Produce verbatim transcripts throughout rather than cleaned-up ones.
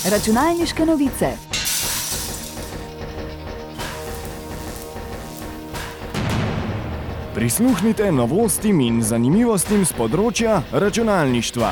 Računalniške novice. Prisluhnite novostim in zanimivostim z področja računalništva.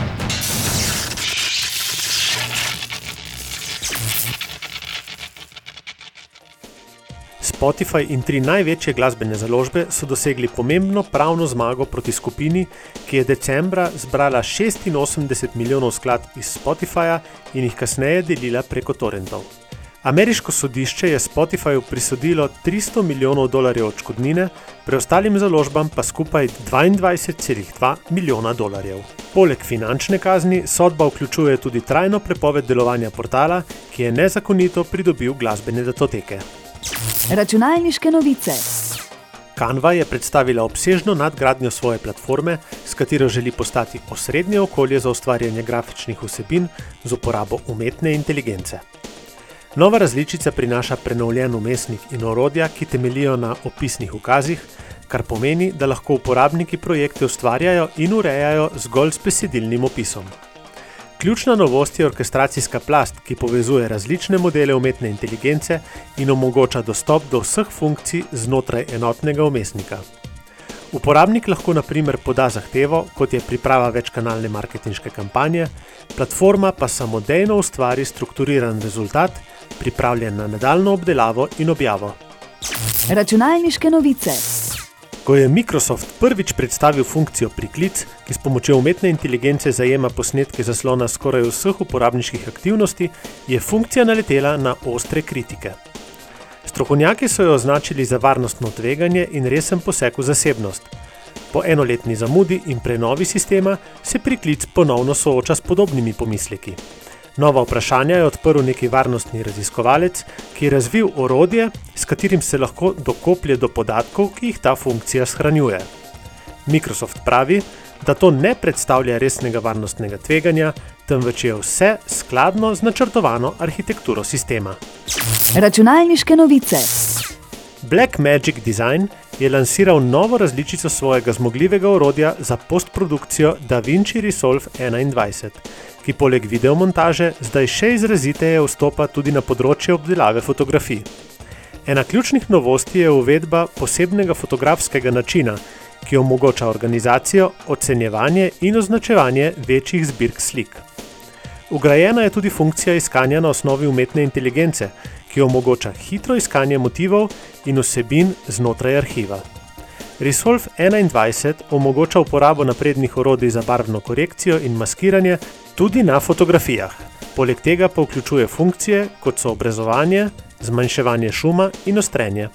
Spotify in tri največje glasbene založbe so dosegli pomembno pravno zmago proti skupini, ki je decembra zbrala šestinosemdeset milijonov skladb iz Spotifyja in jih kasneje delila preko torrentov. Ameriško sodišče je Spotifyju prisodilo tristo milijonov dolarjev odškodnine, preostalim založbam pa skupaj dvaindvajset celih dva milijona dolarjev. Poleg finančne kazni sodba vključuje tudi trajno prepoved delovanja portala, ki je nezakonito pridobil glasbene datoteke. Računalniške novice. Canva je predstavila obsežno nadgradnjo svoje platforme, s katero želi postati osrednje okolje za ustvarjanje grafičnih vsebin z uporabo umetne inteligence. Nova različica prinaša prenovljen vmesnik in orodja, ki temeljijo na opisnih ukazih, kar pomeni, da lahko uporabniki projekte ustvarjajo in urejajo zgolj s besedilnim opisom. Ključna novost je orkestracijska plast, ki povezuje različne modele umetne inteligence in omogoča dostop do vseh funkcij znotraj enotnega vmesnika. Uporabnik lahko na primer poda zahtevo, kot je priprava večkanalne marketinške kampanje, platforma pa samodejno ustvari strukturiran rezultat, pripravljen na nadaljnjo obdelavo in objavo. Računalniške novice. Ko je Microsoft prvič predstavil funkcijo Priklic, ki s pomočjo umetne inteligence zajema posnetke zaslona skoraj vseh uporabniških aktivnosti, je funkcija naletela na ostre kritike. Strokovnjaki so jo označili za varnostno tveganje in resen poseg v zasebnost. Po enoletni zamudi in prenovi sistema se Priklic ponovno sooča s podobnimi pomisleki. Nova vprašanja je odprl neki varnostni raziskovalec, ki je razvil orodje, s katerim se lahko dokoplje do podatkov, ki jih ta funkcija shranjuje. Microsoft pravi, da to ne predstavlja resnega varnostnega tveganja, temveč je vse skladno z načrtovano arhitekturo sistema. Računalniške novice. Blackmagic Design je lansiral novo različico svojega zmogljivega orodja za postprodukcijo DaVinci Resolve enaindvajset, ki poleg videomontaže zdaj še izraziteje vstopa tudi na področje obdelave fotografij. Ena ključnih novosti je uvedba posebnega fotografskega načina, ki omogoča organizacijo, ocenjevanje in označevanje večjih zbirk slik. Vgrajena je tudi funkcija iskanja na osnovi umetne inteligence, ki omogoča hitro iskanje motivov in vsebin znotraj arhiva. Resolve enaindvajset omogoča uporabo naprednih orodij za barvno korekcijo in maskiranje tudi na fotografijah. Poleg tega pa vključuje funkcije, kot so obrezovanje, zmanjševanje šuma in ostrenje.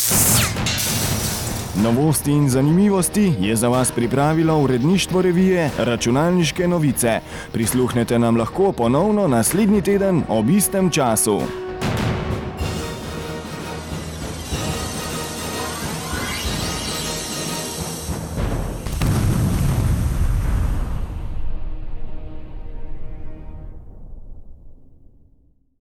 Novosti in zanimivosti je za vas pripravilo uredništvo revije Računalniške novice. Prisluhnete nam lahko ponovno naslednji teden ob istem času.